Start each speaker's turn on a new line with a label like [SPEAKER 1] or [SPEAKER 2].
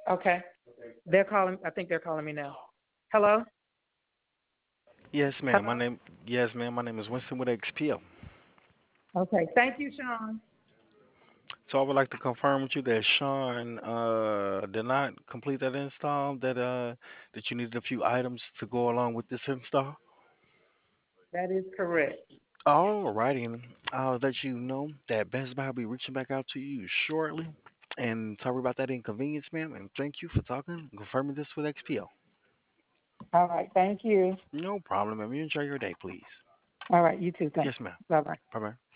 [SPEAKER 1] Okay. They're calling. I think they're calling me now. Hello?
[SPEAKER 2] Yes, ma'am.
[SPEAKER 1] Hello?
[SPEAKER 2] My name is Winston with XPO.
[SPEAKER 1] Okay. Thank you, Sean.
[SPEAKER 2] So I would like to confirm with you that Sean did not complete that install. That you needed a few items to go along with this install.
[SPEAKER 1] That is correct.
[SPEAKER 2] Alrighty, and I'll let you know that Best Buy will be reaching back out to you shortly. And sorry about that inconvenience, ma'am. And thank you for talking and confirming this with XPO.
[SPEAKER 1] All right. Thank you.
[SPEAKER 2] No problem, ma'am. You enjoy your day, please.
[SPEAKER 1] All right. You too.
[SPEAKER 2] Yes,
[SPEAKER 1] Thanks.
[SPEAKER 2] ma'am.
[SPEAKER 1] Bye bye.
[SPEAKER 2] Bye bye.